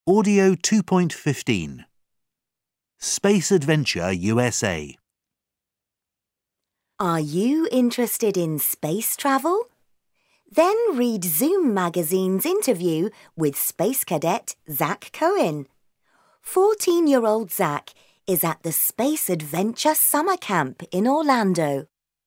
Audio 2.15 Space Adventure USA. Are you interested in space travel? Then read Zoom Magazine's interview with Space Cadet Zach Cohen. 14-year-old Zach is at the Space Adventure Summer Camp in Orlando.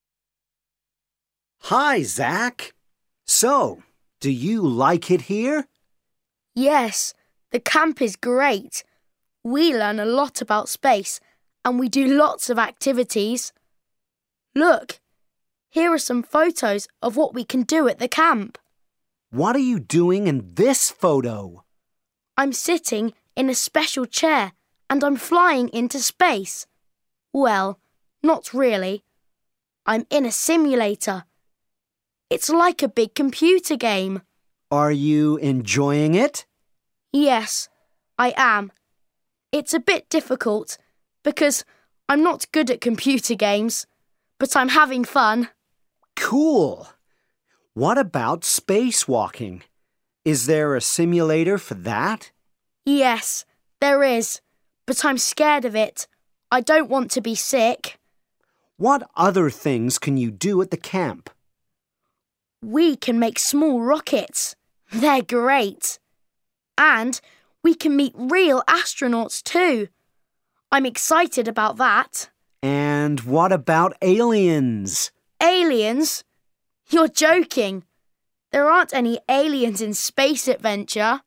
Hi, Zach. So, do you like it here? Yes, the camp is great. We learn a lot about space and we do lots of activities. Look, here are some photos of what we can do at the camp. What are you doing in this photo? I'm sitting in a special chair and I'm flying into space. Well, not really. I'm in a simulator. It's like a big computer game. Are you enjoying it? Yes, I am. It's a bit difficult because I'm not good at computer games, but I'm having fun. Cool. What about spacewalking? Is there a simulator for that? Yes, there is, but I'm scared of it. I don't want to be sick. What other things can you do at the camp? We can make small rockets. They're great. And we can meet real astronauts too. I'm excited about that. And what about aliens? Aliens? You're joking. There aren't any aliens in Space Adventure.